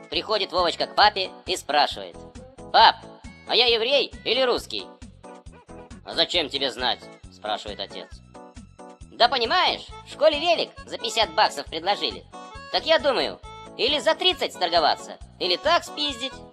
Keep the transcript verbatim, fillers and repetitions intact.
приходит Вовочка к папе и спрашивает: «Пап, а я еврей или русский?» «А зачем тебе знать?» – спрашивает отец. «Да понимаешь, в школе велик за пятьдесят баксов предложили. Так я думаю, или за тридцать торговаться, или так спиздить».